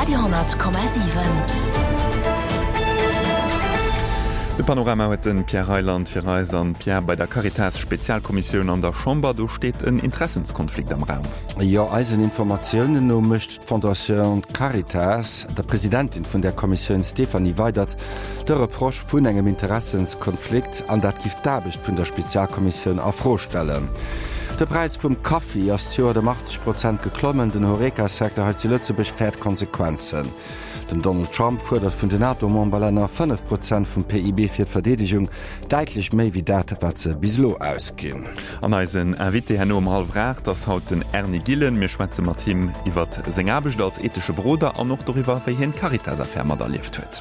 Radio,7. De Panorama huet den Pierre Heiland fir Reis an Pierre bei der Caritas-Spezialkommission an der Chamber, do steet en Interessenskonflikt am Raum. Ja, eisen Informationoen no mischt Fondation Caritas, der Präsidentin vun der Kommission Stefanie Weidert, der Reproch vun engem Interessenskonflikt an dat gift dabecht vun der Spezialkommission afrostellen. Der Preis vum Kaffee as Joer dem 80% geklommen, den Horeca-Sektor hat ze Lützeburg fährt Konsequenzen. Den Donald Trump fordert vun den NATO-Mombalänner 5% vum PIB fir d'Verdedigung deitlich méi wie dat wat ze bislo ausgin. An eisen Envité Herrn halfrach, dats haut den Ernie Gillen mir schwäze mat Team iwwer seng Abecht als ethische Broder an noch darüber wéi hin Caritas-Affaire da lieft huet.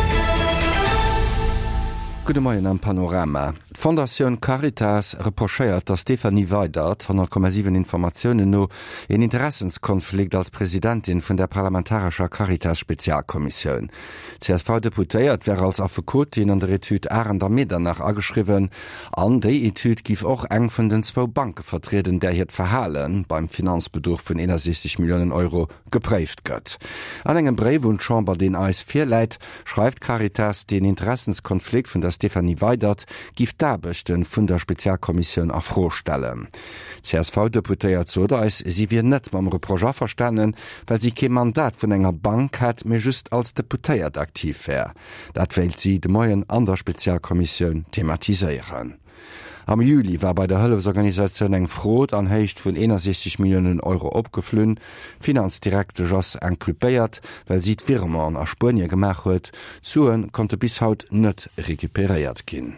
Gute Morgen am Panorama. Fondation Caritas reprochéiert, dass Stefanie Weidert 100,7 Informationen no en Interessenskonflikt als Präsidentin von der parlamentarischer Caritas-Spezialkommission. CSV deputéiert wäre als Affekotin an der Etude Arender Medernach angeschrieben. An der Etude gif auch eng von den 2 Banken vertreten, der hier Verhalen beim Finanzbedarf von 61 Millionen Euro geprägt gött. An engem Brief und Chamber den Eis 4 Leit schreibt Caritas den Interessenskonflikt von der Stefanie Weidert gift Dabechten vun der Spezialkommission afrostellen. CSV deputéiert so, dass sie wir net mam Reprocher verstanden, weil sie kein Mandat vun enger Bank hat, mir just als deputéiert aktiv wär. Dat wählt sie de Moien an der Spezialkommission thematiseieren. Am Juli war bei der Hëllefsorganisation eng Frot an Heicht vun 61 Millionen Euro opgeflünn, Finanzdirektor Joss enkulpéiert, weil sie d'Firma an Spurnie gemach huet, Suen konnte bis haut net rekuperiert ginn.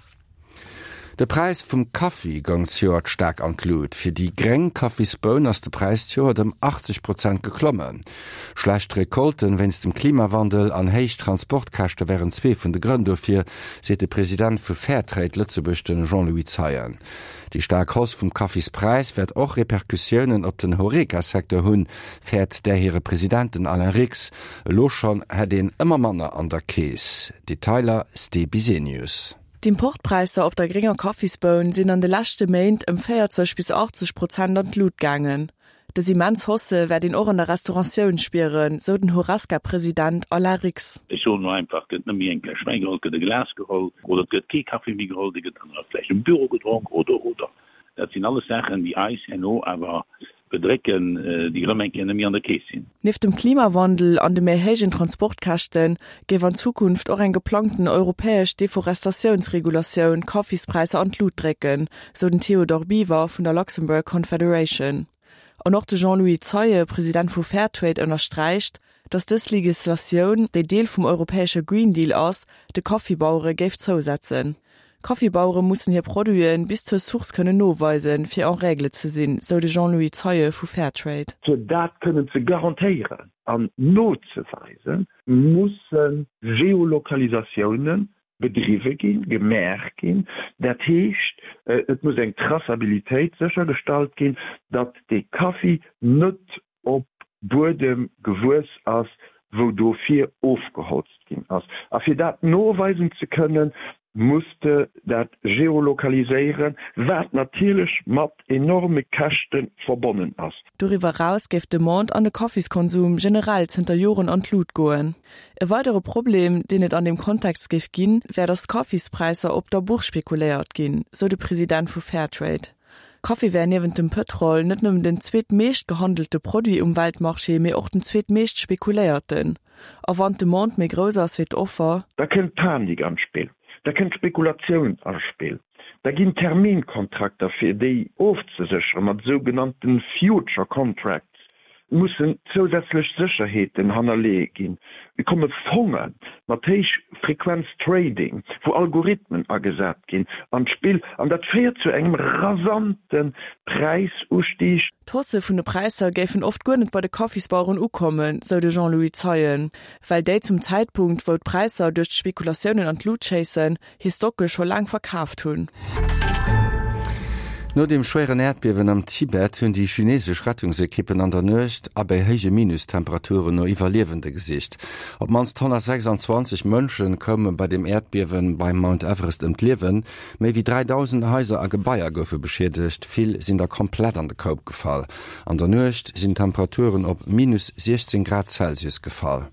Der Preis vom Kaffee gang Joer stark anglut. Für die Greng Kaffeesbohnen ist der Preis Joer dem 80% geklommen. Schlecht Rekolten, wenn es dem Klimawandel an heicht Transportkosten wären 2 von den Gründen dafür, sieht der Präsident für Fairtrade Lützeburg Jean-Louis Zeyen. Die starke Haus vom Kaffeespreis wird auch Reperkussionen op den Horeca-Sektor hun, fährt der Herr Präsidenten Alain Rix. Loschon hat den immer Manner an der Käse. Detailer Steve Bisenius. Die Importpreise op der geringer Kaffeesbohnen sind an de lachte Maint 40 bis 80% an Lut gangen. De Siemens Hosse werden auch an der Restauration spieren, so den Horaska-Präsident Alain Rix. Ich will nur einfach mir ein Glas Wein geholt, ein Glas geholt, oder kein Kaffee mehr geholt, dann vielleicht im Büro getrunken, oder. Das sind alles Sachen, die Eis und auch, aber bedrecken die Remenken mir an der Käse sind. Neben dem Klimawandel an dem erhöhten Transportkosten geben in Zukunft auch einen geplanten europäischen Deforestationsregulation Kaffeespreise an Lut drecken, so den Theodor Beaver von der Luxembourg Confederation. Und auch der Jean-Louis Zeyen, Präsident von Fairtrade, unterstreicht, dass das Legislation, der Teil vom europäischen Green Deal aus, die Kaffeebauern gäbe zusetzen. Kaffeebauern müssen hier Produkte bis zur Source können nachweisen, für auch Regeln zu sehen, so der Jean-Louis Zeyen von Fairtrade. So dat können sie garantieren. An Notzuweisen müssen Geolokalisationen Betriebe gehen, gemerkt gehen. Das heißt, es muss eine Trassabilität sichergestellt gehen, dass der Kaffee nicht auf Boden gewusst ist, wo dafür aufgeholzt gehen ist. Aber für das nachweisen zu können, musste dat geolokalisieren, wat natürlich mit enorme Kosten verbunden ist. Darüber raus gibt der Mond an den Kaffeeskonsum generell hinter Jahren an Lut gehen. Ein weiteres Problem, den es an dem Kontext gibt, wäre, dass Kaffeespreise auf der Buch spekuliert gehen, so der Präsident von Fairtrade. Kaffee wäre neben dem Petrol nicht nur den zweitmeist gehandelte Produkt im Weltmarché, sondern auch den zweitmeist spekulierten. Aber wenn der Mond mehr größer ist, wird Offer. Da kommt Panik ans Spiel. Da kommt Spekulation ans Spiel. Da gibt Terminkontrakte für die aufzusichern mit sogenannten Future Contracts. Müssen zusätzlich Sicherheiten hinterlegen. Wir kommen Fonds, mit Frequenz-Trading, wo Algorithmen angesetzt gehen, ans Spiel, und das führt zu einem rasanten Preisausstieg. Die Hosse von den Preisen geben oft gar nicht bei den Kaffeesbauern ankommen, so der Jean-Louis Zeyen, weil die zum Zeitpunkt, wo die Preise durch die Spekulationen an Loot chasen, historisch schon lang verkauft haben. No dem schweren Erdbewen am Tibet hunn die chinesg Rettungsekippen an der Nøcht a bei hege Minustemperaturen no iwwerliewende Gesicht. Op mans 126 Mënschen kommen bei dem Erdbewen beim Mount Everest entliewen, méi wie 3000 Häuser a Gebaier goufe beschädigt, vill sinn der komplett an de Koop gefall. An der Nøcht sinn Temperaturen op minus 16 Grad Celsius gefall.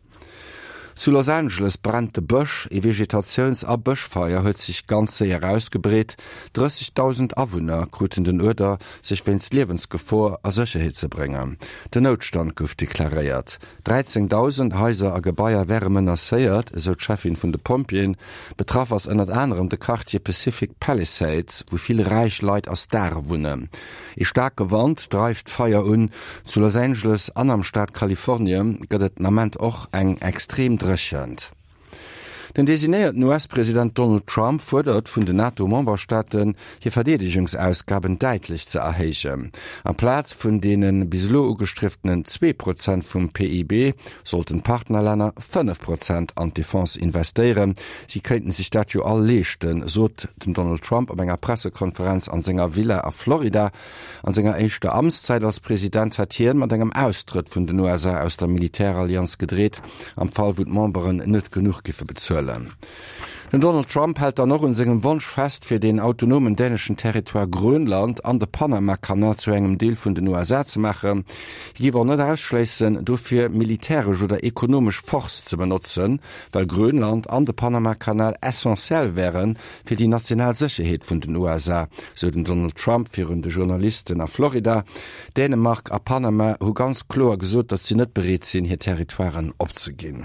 Zu Los Angeles brannte Bösch, e Vegetations- a Böschfeier huet sich ganze herausgebreet, 30.000 Awohner kruten den Öder, sich wenns Lebensgefahr a Sicherheit zu bringen. Der Notstand gouf deklariert. 13.000 Häuser a Gebaier wären menaciert, so Chefin vun de Pompien, betraf as ënner anderem de Quartier Pacific Palisades, wo viele reich Leid aus Dar wohnen. E stark Gewand dreift Feier zu Los Angeles an am Staat Kalifornien gëtt nament och eng extrem drechend. Den designierten US-Präsident Donald Trump fordert vun den NATO-Memberstaaten hier Verdedigungsausgaben deutlich zu erheichen. Am Platz vun denen bislo ugestriftenen 2% vom PIB sollten Partnerländer 5% an Defense investieren. Sie könnten sich dazu all lechten, so den Donald Trump auf einer Pressekonferenz an seiner Villa auf Florida. An seiner ersten Amtszeit als Präsident hat hier mit einem Austritt von den USA aus der Militärallianz gedreht, am Fall wo die Memberen nicht genug Gifte bezahlen. Den Donald Trump hält da noch in seinem Wunsch fest, für den autonomen dänischen Territoire Grönland an der Panama-Kanal zu engem Deal von den USA zu machen. Hier war nicht ausschließen, dafür militärisch oder ökonomisch Force zu benutzen, weil Grönland an der Panama-Kanal essentiell wären für die Nationalsicherheit von den USA, so den Donald Trump führende Journalisten nach Florida. Dänemark a Panama haben ganz klar gesagt, dass sie nicht bereit sind, hier Territoires abzugehen.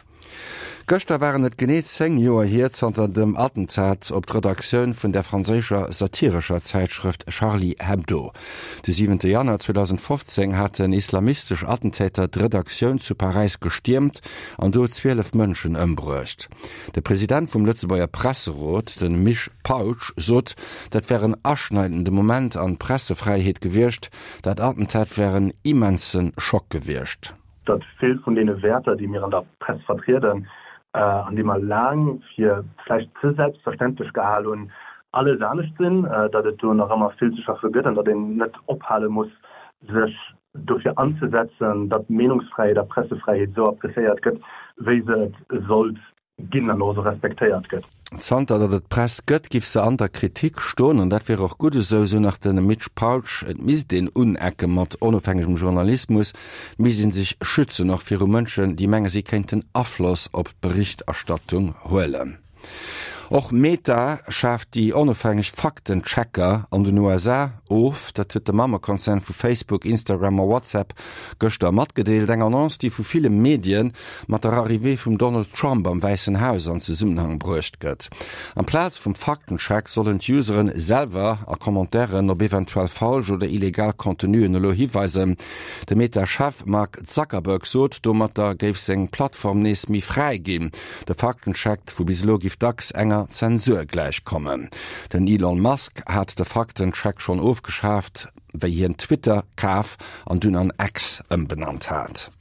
Göster waren net geneet 10 Joer hiert anter dem Attentat op d'Redakioun vun der franzécher satirischer Zeitschrift Charlie Hebdo. De 7. Januar 2015 hat een islamistisch Attentäter d'Redakioun zu Paris gestürmt an do 12 Mënschen ëmbruecht. Der Präsident vum Lützebauer Presserot, den Mich Pouch, sot, dat wären aschneidende Moment an Pressefreiheet gewircht, dat Attentat wären immensen Schock gewircht. Dat fehlt von denen Werte, die mir an der Presse vertreten, an dem man lang hier vielleicht zu selbstverständlich gehalten und alle nicht sind, dass es noch immer viel zu schaffen gibt und dass den nicht abhalten muss, sich dafür anzusetzen, dass Meinungsfreiheit, der Pressefreiheit so abgefeiert wird, wie sie soll genauso respektiert wird. Zter dat et Press gëtt gif se an der Kritik stoen an dat wär auch gute so nach den Mitch Pouch et mis den Unecke mat onofhängigem Journalismus missinn sich schütze noch fir Mënschen, die Menge sie kenten Affloss op Berichterstattung hoelen. Auch Meta schafft die unabhängig Faktenchecker an den USA auf, dat huet der Mammerkonzern vu Facebook, Instagram und WhatsApp gëster mat gedeelt eng Annonce, die vu viele Medien mat der Arrivé vum Donald Trump am Weißen Haus an Zusammenhang bruecht gëtt. Am Platz vum Faktencheck sollen Useren selber a Kommentaren ob eventuell falsch oder illegal Kontinuen lo hiweisen. De Meta-Chef Mark Zuckerberg sot, do mat der geif seg Plattform nees mi freigeben. Der Faktencheck vu bislo gif dax enger Zensur gleichkommen. Denn Elon Musk hat der Faktencheck schon aufgeschafft, weil hier ein Twitter-Kaf an dünn an X benannt hat.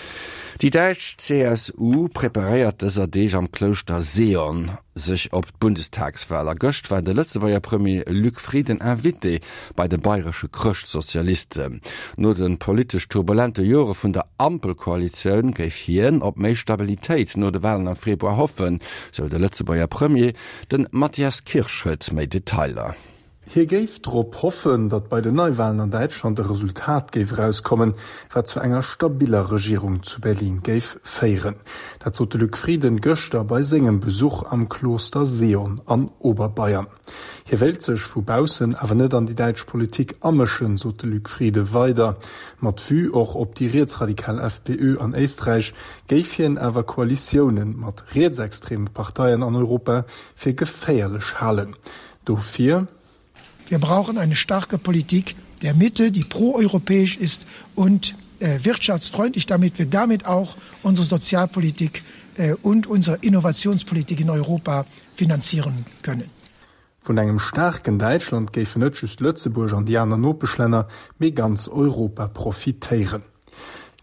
Die Deutsche CSU präpariert dieser Dech am Kloster Seon sich op Bundestagswahler göcht, weil der Lützebauer Premier Luc Frieden invité bei den bayerischen Christsozialisten. Nur den politisch turbulente Jahre von der Ampelkoalition gäf hier ob mehr Stabilität nur de Wahlen am Februar hoffen, so der Lützebauer Premier den Matthias Kirschhütt mehr Detailer. Hier geif drop hoffen, dat bei den Neuwahlen an Deutschland der Resultat geif rauskommen, wat zu enger stabiler Regierung zu Berlin geif feieren. Dat sollte Luc Frieden Göster bei segem Besuch am Kloster Seon an Oberbayern. Hier wählt sech vu Bausen awer net an die Deutsch Politik ammeschen, sollte Luc Friede weiter. Mat vu och op die rechtsradikal FPÖ an Österreich geif hien awer Koalitionen mat rechtsextreme Parteien an Europa fir geféierlech hallen. Dofir wir brauchen eine starke Politik der Mitte, die proeuropäisch ist und wirtschaftsfreundlich, damit wir damit auch unsere Sozialpolitik und unsere Innovationspolitik in Europa finanzieren können. Von engem starken Deutschland géifen net just Lützeburg an die anderen Nopeschlenner mé ganz Europa profitieren.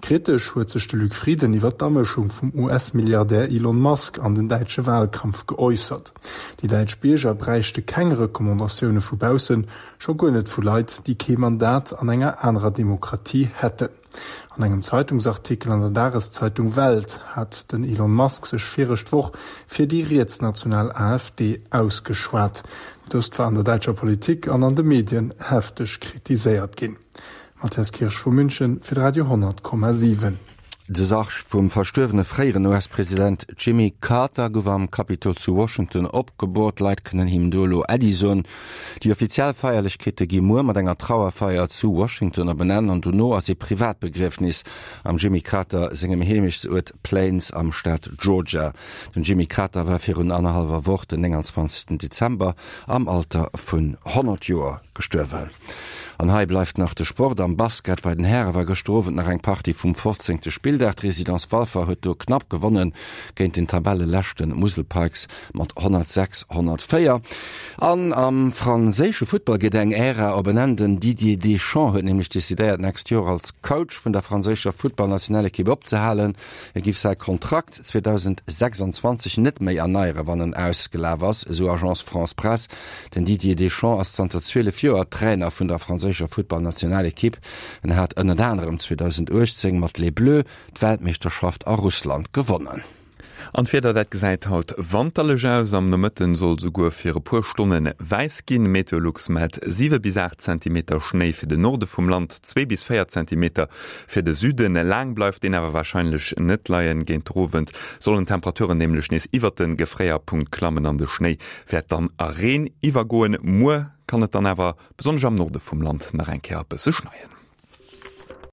Kritisch huet sech de Luc Frieden iwwer d'Amechung vum US-Milliardär Elon Musk an den deitsche Wahlkampf geäußert. Die Deitsch Bierger breichte keng Rekommandaioune vubausen, scho gonnet vu Leiit, die ke Mandat an enger anderer Demokratie hätten. An engem Zeitungsartikel an der Dareszeitung Welt hat den Elon Musk sech virrechtwoch fir die Rätsnational AfD ausgeschwart. Dust war an der deutscher Politik an de Medien heftig kritiséiert gin. Matthias Kirsch vu München fir Radio 10,7. De Sach vum verstöwene freieren US-Präsident Jimmy Carter gower am Kapitol zu Washington opgebot, leit kënnen him Dolo Edison. Die Offizialfeierlichkete gi Mo mat enger Trauerfeier zu Washingtoner benennen an du no as se Privatbegriffnis am Jimmy Carter segem hemigs Urt Plains am Staat Georgia. Den Jimmy Carter war fir un anderhalber Woche den 20. Dezember am Alter vun 100 Joer gestøwen. An Hai bleifft nach de Sport am Basket bei den Herren war gestrowen nach eng Party vum 14. Spiel der Residenz Walfer huet knapp gewonnen géint den Tabelle lächten Muselparks mat 106-104. Am franzésche Footballgedenk Ära a benennten Didier Deschamps huet nämlich desideiert näst Jahr als Coach vun der franzéscher Footballnationale Kipp opzehalen. Gif sei Kontrakt 2026 net méi erneiere wannen ausgelawers, so Agence France Presse, den Didier Deschamps as 2012 Trainer vun der franzéscher Footballnationalekipp en hat ënner anderem 2018 mat Les Bleus d'Weltmeisterschaft a Russland gewonnen. Anfirder dat gesäit haut Wanderlejaus am Mëtten soll sogur fir e puer Stunden weis ginn Meteorlux mat 7 bis 8 cm Schnee fir de Norde vum Land, 2 bis 4 cm fir de Süden lang bleif den awer wahrscheinlich net leien géint drowend, sollen Temperaturen nämlichlech nees iwwer den Gefréierpunkt klammen an de Schnee, fir dann Areen iwwer goen Mo kann et dann awer besonch am Norde vum Land nach en Kerpe se schneien.